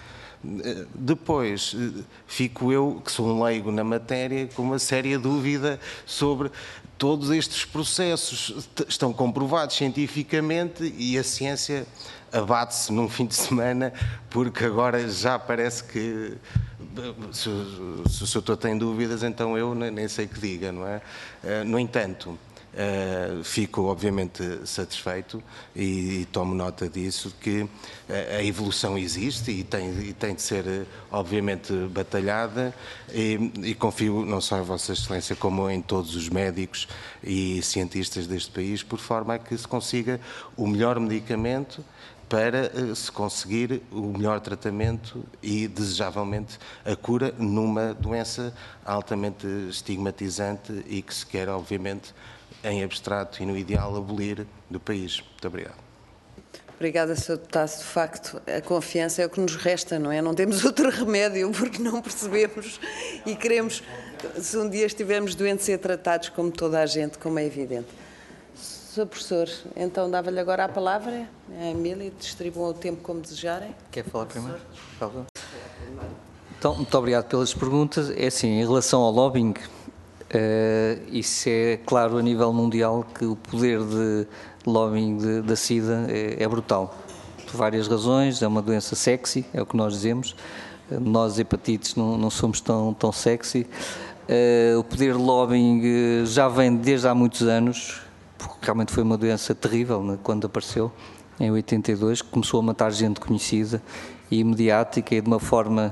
Uh, depois, uh, fico eu, que sou um leigo na matéria, com uma séria dúvida sobre todos estes processos. Estão comprovados cientificamente e a ciência abate-se num fim de semana, porque agora já parece que... Se, se o senhor tem dúvidas, então eu nem sei o que diga, não é? Uh, no entanto... Uh, fico obviamente satisfeito e, e tomo nota disso, que uh, a evolução existe e tem, e tem de ser uh, obviamente batalhada, e, e confio não só em Vossa Excelência como em todos os médicos e cientistas deste país, por forma a que se consiga o melhor medicamento para uh, se conseguir o melhor tratamento e, desejavelmente, a cura numa doença altamente estigmatizante e que se quer, obviamente, em abstrato e no ideal, abolir do país. Muito obrigado. Obrigada, senhor Deputado. De facto, a confiança é o que nos resta, não é? Não temos outro remédio, porque não percebemos e queremos, se um dia estivermos doentes, ser tratados como toda a gente, como é evidente. senhor Professor, então dava-lhe agora a palavra, a Emília, distribuam o tempo como desejarem. Quer falar primeiro? Então, muito obrigado pelas perguntas. É assim, em relação ao lobbying, Uh, isso é claro a nível mundial que o poder de lobbying de, da SIDA é, é brutal, por várias razões. É uma doença sexy, é o que nós dizemos. Uh, nós hepatites não, não somos tão, tão sexy. Uh, o poder de lobbying uh, já vem desde há muitos anos, porque realmente foi uma doença terrível, né, quando apareceu em oitenta e dois, que começou a matar gente conhecida e mediática e de uma forma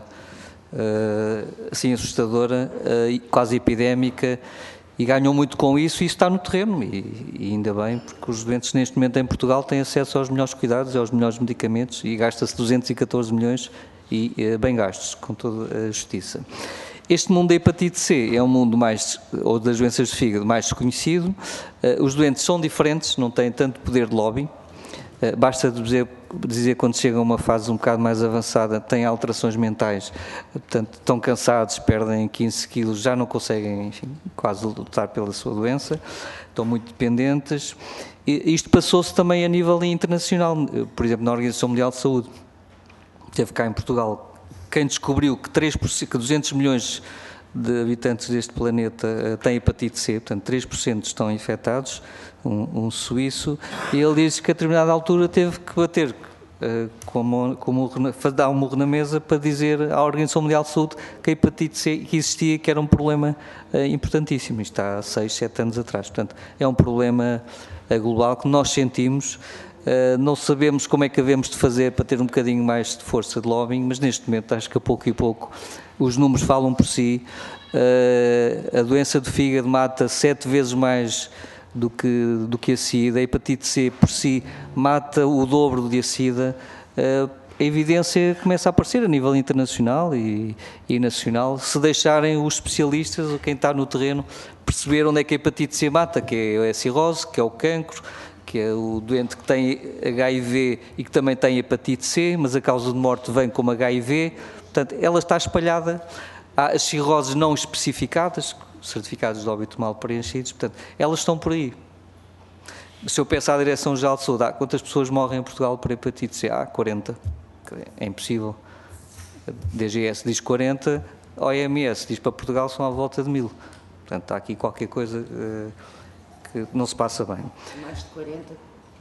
Uh, assim assustadora, uh, quase epidémica, e ganhou muito com isso, e isso está no terreno, e, e ainda bem, porque os doentes neste momento em Portugal têm acesso aos melhores cuidados, aos melhores medicamentos, e gasta-se duzentos e catorze milhões, e uh, bem gastos, com toda a justiça. Este mundo da hepatite C é um mundo mais, ou das doenças de fígado, mais desconhecido. Uh, os doentes são diferentes, não têm tanto poder de lobby. Uh, basta dizer dizer quando chegam a uma fase um bocado mais avançada, têm alterações mentais, portanto, estão cansados, perdem quinze quilos, já não conseguem, enfim, quase lutar pela sua doença, estão muito dependentes. E isto passou-se também a nível internacional, por exemplo, na Organização Mundial de Saúde. Teve cá em Portugal quem descobriu que, três por cento, que duzentos milhões de habitantes deste planeta têm hepatite C, portanto, três por cento estão infectados, um, um suíço, e ele diz que a determinada altura teve que bater, uh, como, como, dar um murro na mesa para dizer à Organização Mundial de Saúde que a hepatite C que existia, que era um problema uh, importantíssimo. Isto há seis, sete anos atrás. Portanto, é um problema uh, global que nós sentimos. Uh, não sabemos como é que havemos de fazer para ter um bocadinho mais de força de lobbying, mas neste momento acho que a pouco e pouco os números falam por si. Uh, a doença do fígado mata sete vezes mais do que, do que a SIDA. A hepatite C por si mata o dobro do que a SIDA. Uh, a evidência começa a aparecer a nível internacional e, e nacional, se deixarem os especialistas, ou quem está no terreno, perceber onde é que a hepatite C mata, que é a cirrose, que é o cancro, que é o doente que tem H I V e que também tem hepatite C, mas a causa de morte vem como H I V. Portanto, ela está espalhada. Há as cirroses não especificadas, certificados de óbito mal preenchidos, portanto, elas estão por aí. Se eu pensar à Direção-Geral de Saúde, há quantas pessoas morrem em Portugal por hepatite C? Há quarenta. É impossível. A D G S diz quarenta, a O M S diz para Portugal são à volta de mil. Portanto, há aqui qualquer coisa uh, que não se passa bem. Mais de quarenta,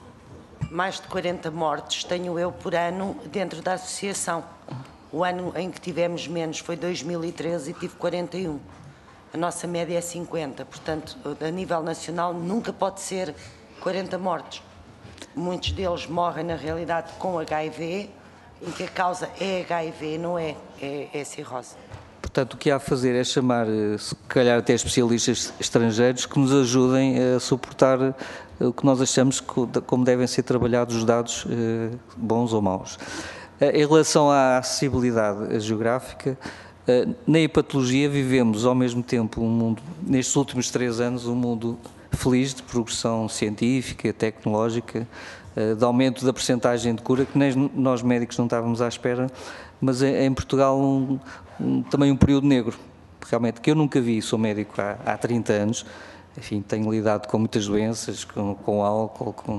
mais de quarenta mortes tenho eu por ano dentro da associação. O ano em que tivemos menos foi dois mil e treze e tive quarenta e um. A nossa média é cinquenta, portanto, a nível nacional nunca pode ser quarenta mortes. Muitos deles morrem, na realidade, com H I V, em que a causa é H I V, não é, é, é cirrose. Portanto, o que há a fazer é chamar, se calhar até especialistas estrangeiros que nos ajudem a suportar o que nós achamos que, como devem ser trabalhados os dados bons ou maus. Em relação à acessibilidade geográfica, na hepatologia vivemos ao mesmo tempo um mundo, nestes últimos três anos, um mundo feliz de progressão científica, tecnológica, de aumento da percentagem de cura, que nem nós médicos não estávamos à espera, mas em Portugal um, um, também um período negro, realmente, que eu nunca vi, sou médico há, há trinta anos, enfim, tenho lidado com muitas doenças, com, com álcool, com,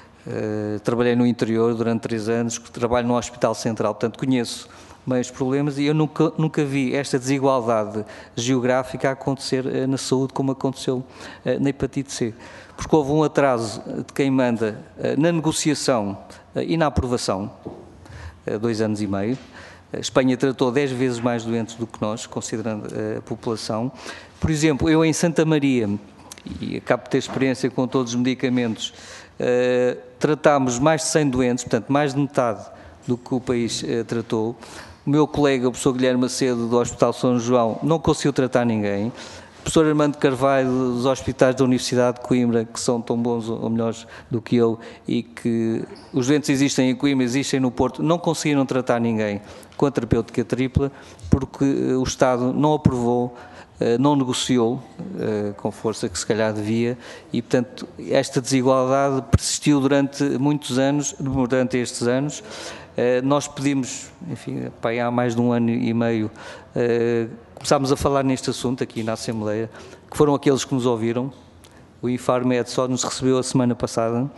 uh, trabalhei no interior durante três anos, trabalho no Hospital Central, portanto conheço meios problemas e eu nunca, nunca vi esta desigualdade geográfica a acontecer uh, na saúde como aconteceu uh, na hepatite C. Porque houve um atraso de quem manda uh, na negociação uh, e na aprovação, uh, dois anos e meio. A Espanha tratou dez vezes mais doentes do que nós, considerando uh, a população. Por exemplo, eu em Santa Maria, e acabo de ter experiência com todos os medicamentos, uh, tratámos mais de cem doentes, portanto mais de metade do que o país uh, tratou. O meu colega, o professor Guilherme Macedo, do Hospital São João, não conseguiu tratar ninguém. O professor Armando Carvalho, dos hospitais da Universidade de Coimbra, que são tão bons ou melhores do que eu, e que os doentes existem em Coimbra, existem no Porto, não conseguiram tratar ninguém com a terapêutica tripla, porque o Estado não aprovou, não negociou com força que se calhar devia, e portanto esta desigualdade persistiu durante muitos anos, durante estes anos. Nós pedimos, enfim, há mais de um ano e meio, começámos a falar neste assunto aqui na Assembleia, que foram aqueles que nos ouviram. O Infarmed só nos recebeu a semana passada,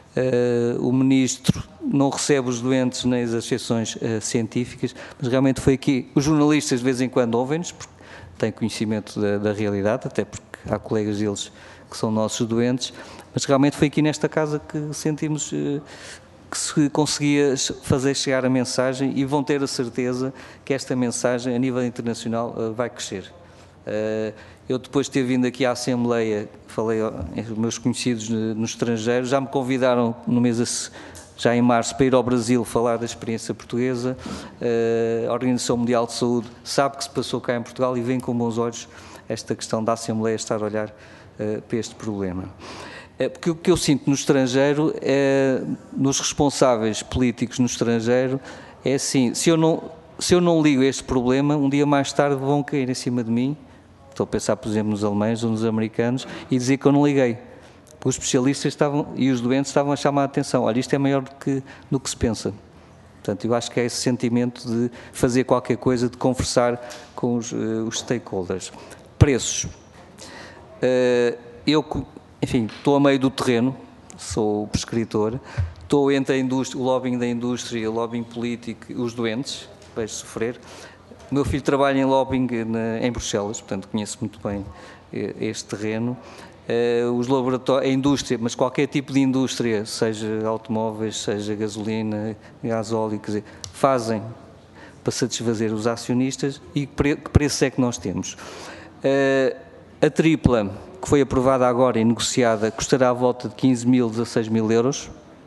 o Ministro não recebe os doentes nem as associações científicas, mas realmente foi aqui, os jornalistas de vez em quando ouvem-nos, porque têm conhecimento da, da realidade, até porque há colegas deles que são nossos doentes, mas realmente foi aqui nesta casa que sentimos que se conseguia fazer chegar a mensagem e vão ter a certeza que esta mensagem a nível internacional uh, vai crescer. Uh, eu depois de ter vindo aqui à Assembleia, falei aos meus conhecidos no, no estrangeiro, já me convidaram no mês a, já em março para ir ao Brasil falar da experiência portuguesa. Uh, a Organização Mundial de Saúde sabe que se passou cá em Portugal e vem com bons olhos esta questão da Assembleia estar a olhar uh, para este problema. Porque o que eu sinto no estrangeiro, é, nos responsáveis políticos no estrangeiro, é assim, se eu, não, se eu não ligo a este problema, um dia mais tarde vão cair em cima de mim, estou a pensar, por exemplo, nos alemães ou nos americanos, e dizer que eu não liguei. Os especialistas estavam, e os doentes estavam a chamar a atenção, olha, isto é maior do que, do que se pensa. Portanto, eu acho que é esse sentimento de fazer qualquer coisa, de conversar com os, uh, os stakeholders. Preços. Uh, eu... Enfim, estou a meio do terreno, sou prescritor, estou entre a indústria, o lobbying da indústria, o lobbying político e os doentes, vejo sofrer. O meu filho trabalha em lobbying na, em Bruxelas, portanto conheço muito bem este terreno. Uh, os laboratórios, a indústria, mas qualquer tipo de indústria, seja automóveis, seja gasolina, gasóleo, quer dizer, fazem para satisfazer os acionistas e que preço é que nós temos. Uh, a tripla, que foi aprovada agora e negociada, custará à volta de quinze mil, dezasseis mil euros.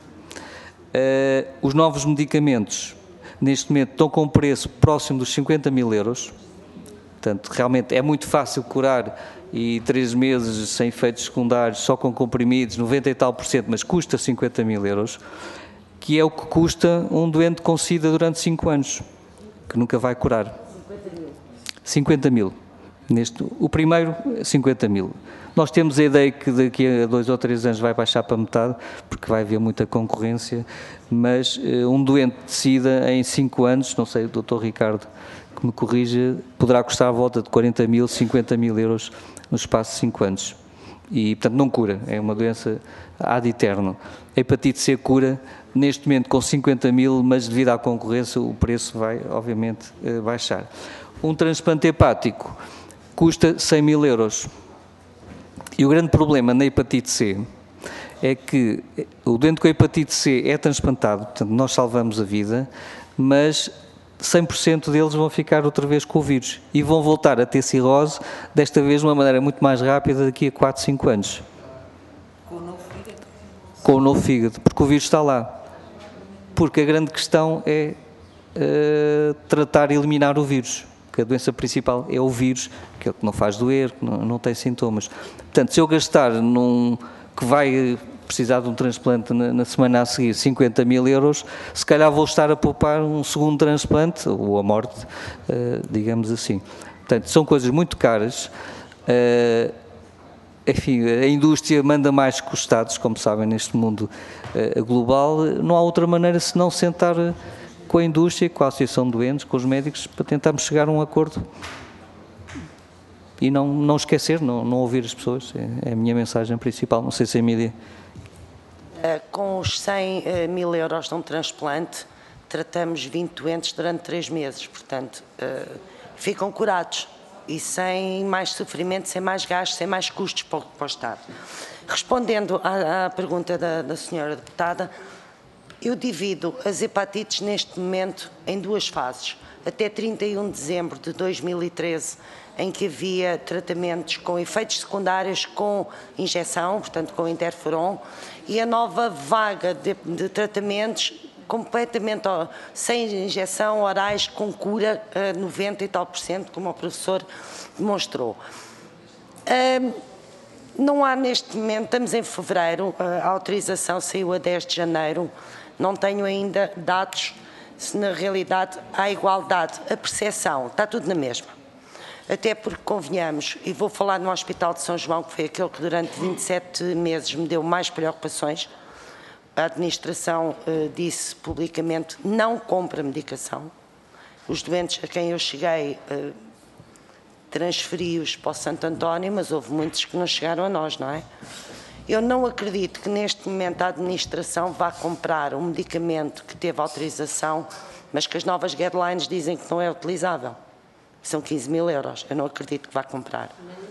Uh, os novos medicamentos, neste momento, estão com um preço próximo dos cinquenta mil euros. Portanto, realmente é muito fácil curar e três meses sem efeitos secundários, só com comprimidos, noventa e tal por cento, mas custa cinquenta mil euros, que é o que custa um doente com SIDA durante cinco anos, que nunca vai curar. cinquenta mil. Neste, o primeiro, cinquenta mil. Nós temos a ideia que daqui a dois ou três anos vai baixar para metade, porque vai haver muita concorrência, mas uh, um doente de SIDA em cinco anos, não sei, o doutor Ricardo que me corrija, poderá custar à volta de quarenta mil, cinquenta mil euros no espaço de cinco anos. e, portanto, não cura, é uma doença ad eterno. A hepatite C cura, neste momento, com cinquenta mil, mas devido à concorrência o preço vai, obviamente, baixar. Um transplante hepático custa cem mil euros. E o grande problema na hepatite C é que o doente com hepatite C é transplantado, portanto, nós salvamos a vida, mas cem por cento deles vão ficar outra vez com o vírus e vão voltar a ter cirrose, desta vez de uma maneira muito mais rápida, daqui a quatro, cinco anos. Com o novo fígado? Com o novo fígado, porque o vírus está lá. Porque a grande questão é uh, tratar e eliminar o vírus, porque a doença principal é o vírus, que é o que não faz doer, que não, não tem sintomas. Portanto, se eu gastar num que vai precisar de um transplante na, na semana a seguir cinquenta mil euros, se calhar vou estar a poupar um segundo transplante, ou a morte, uh, digamos assim. Portanto, são coisas muito caras. Uh, enfim, a indústria manda mais que os Estados, como sabem, neste mundo uh, global. Não há outra maneira senão sentar com a indústria, com a Associação de Doentes, com os médicos, para tentarmos chegar a um acordo. E não, não esquecer, não, não ouvir as pessoas, é, é a minha mensagem principal. Não sei se a mídia... Com os cem mil euros de um transplante, tratamos vinte doentes durante três meses, portanto, ficam curados e sem mais sofrimento, sem mais gastos, sem mais custos para o Estado. Respondendo à, à pergunta da, da senhora deputada, eu divido as hepatites neste momento em duas fases. Até trinta e um de dezembro de dois mil e treze, em que havia tratamentos com efeitos secundários com injeção, portanto com interferon, e a nova vaga de, de tratamentos completamente ó, sem injeção, orais, com cura a noventa e tal por cento, como o professor demonstrou. Um, não há neste momento, estamos em fevereiro, a autorização saiu a dez de janeiro, não tenho ainda dados se na realidade há igualdade, a percepção, está tudo na mesma. Até porque convenhamos, e vou falar no Hospital de São João, que foi aquele que durante vinte e sete meses me deu mais preocupações. A administração eh, disse publicamente, não compra medicação. Os doentes a quem eu cheguei, eh, transferi-os para o Santo António, mas houve muitos que não chegaram a nós, não é? Eu não acredito que neste momento a administração vá comprar um medicamento que teve autorização, mas que as novas guidelines dizem que não é utilizável. São quinze mil euros, eu não acredito que vá comprar.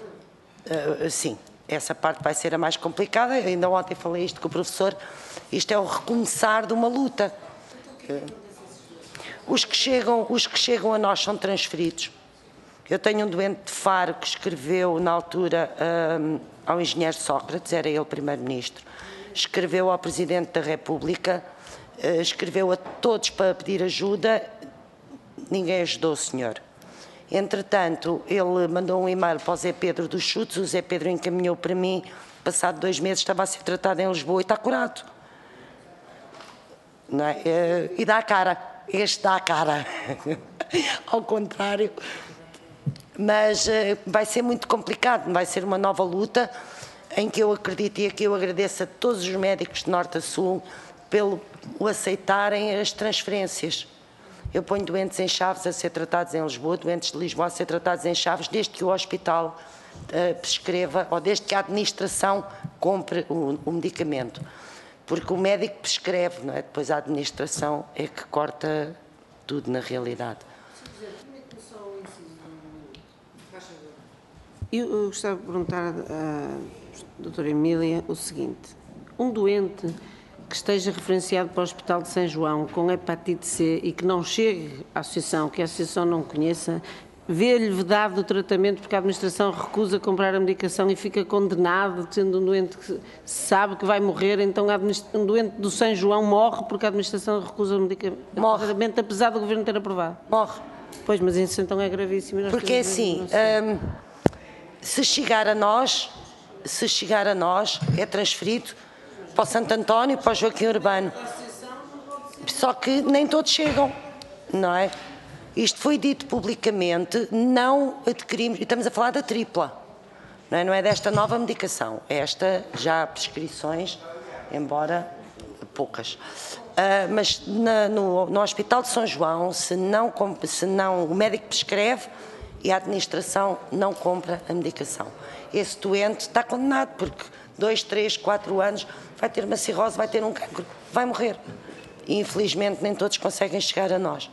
Uh, sim, essa parte vai ser a mais complicada, eu ainda ontem falei isto com o professor, isto é o recomeçar de uma luta. Uh, os, que chegam, os que chegam a nós são transferidos. Eu tenho um doente de Faro que escreveu na altura um, ao engenheiro Sócrates, era ele primeiro-ministro, escreveu ao Presidente da República, uh, escreveu a todos para pedir ajuda, ninguém ajudou o senhor. Entretanto, ele mandou um e-mail para o Zé Pedro dos Chutes, o Zé Pedro encaminhou para mim, passado dois meses estava a ser tratado em Lisboa e está curado. Não é? E dá a cara, este dá a cara, ao contrário. Mas vai ser muito complicado, vai ser uma nova luta em que eu acredito e aqui eu agradeço a todos os médicos de norte a sul pelo o aceitarem as transferências. Eu ponho doentes em Chaves a ser tratados em Lisboa, doentes de Lisboa a ser tratados em Chaves, desde que o hospital uh, prescreva, ou desde que a administração compre o, o medicamento. Porque o médico prescreve, não é? Depois a administração é que corta tudo na realidade. Eu gostava de perguntar à doutora Emília o seguinte. Um doente que esteja referenciado para o Hospital de São João com hepatite C e que não chegue à associação, que a associação não conheça, vê-lhe vedado o tratamento porque a administração recusa comprar a medicação e fica condenado, sendo um doente que sabe que vai morrer, então um doente do São João morre porque a administração recusa o medicamento, morre. Apesar do governo ter aprovado. Morre. Pois, mas isso então é gravíssimo. Porque é assim, hum, se chegar a nós, se chegar a nós, é transferido para o Santo António, para o Joaquim Urbano. Só que nem todos chegam, não é? Isto foi dito publicamente, não adquirimos, estamos a falar da tripla, não é, não é desta nova medicação, esta já há prescrições, embora poucas. Uh, mas na, no, no Hospital de São João, se não, se não o médico prescreve e a administração não compra a medicação. Esse doente está condenado porque dois, três, quatro anos vai ter uma cirrose, vai ter um cancro, vai morrer. E infelizmente nem todos conseguem chegar a nós.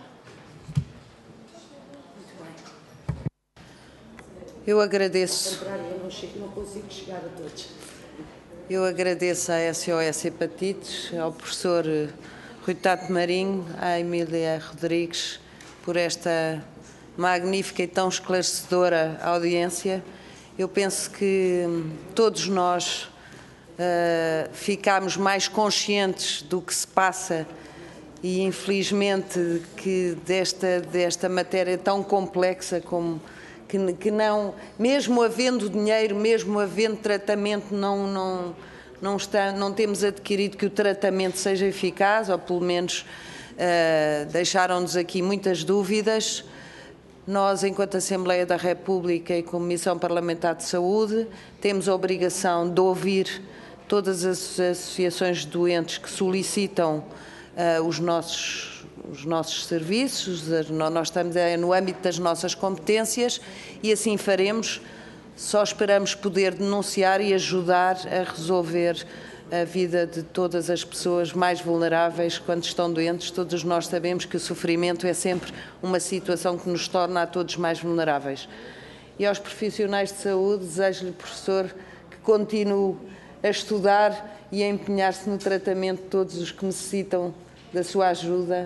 Eu agradeço. Não consigo chegar a todos. Eu agradeço à S O S Hepatites, ao professor Rui Tato Marinho, à Emília Rodrigues, por esta magnífica e tão esclarecedora audiência. Eu penso que todos nós uh, ficámos mais conscientes do que se passa e, infelizmente, que desta, desta matéria tão complexa como que, que não, mesmo havendo dinheiro, mesmo havendo tratamento, não, não, não, está, não temos adquirido que o tratamento seja eficaz, ou pelo menos uh, deixaram-nos aqui muitas dúvidas. Nós, enquanto Assembleia da República e Comissão Parlamentar de Saúde, temos a obrigação de ouvir todas as associações de doentes que solicitam uh, os, nossos, os nossos serviços. Nós estamos no âmbito das nossas competências e assim faremos. Só esperamos poder denunciar e ajudar a resolver a vida de todas as pessoas mais vulneráveis quando estão doentes. Todos nós sabemos que o sofrimento é sempre uma situação que nos torna a todos mais vulneráveis. E aos profissionais de saúde, desejo-lhe, professor, que continue a estudar e a empenhar-se no tratamento de todos os que necessitam da sua ajuda,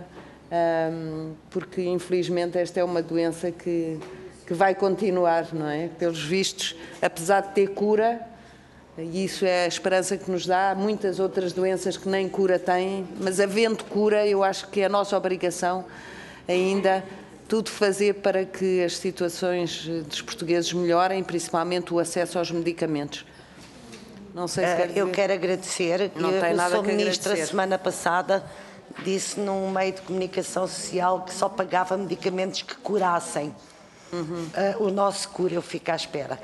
porque infelizmente esta é uma doença que, que vai continuar, não é? Pelos vistos, apesar de ter cura, e isso é a esperança que nos dá. Há muitas outras doenças que nem cura têm, mas havendo cura, eu acho que é a nossa obrigação ainda tudo fazer para que as situações dos portugueses melhorem, principalmente o acesso aos medicamentos. Não sei se quer dizer. Eu quero agradecer. Não tem nada o que Ministro, a agradecer. semana passada, disse num meio de comunicação social que só pagava medicamentos que curassem. Uhum. Uh, o nosso cura, eu fico à espera.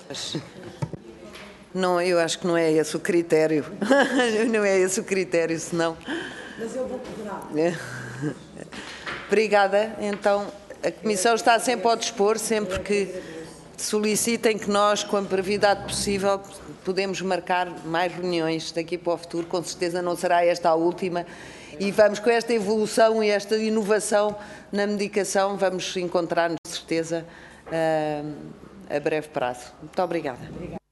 Não, eu acho que não é esse o critério. Não é esse o critério, senão... Mas eu vou cobrar. É. Obrigada. Então, a Comissão está sempre ao dispor, sempre que solicitem que nós, com a brevidade possível, podemos marcar mais reuniões daqui para o futuro. Com certeza não será esta a última. E vamos, com esta evolução e esta inovação na medicação, vamos encontrar-nos, de certeza, a breve prazo. Muito obrigada.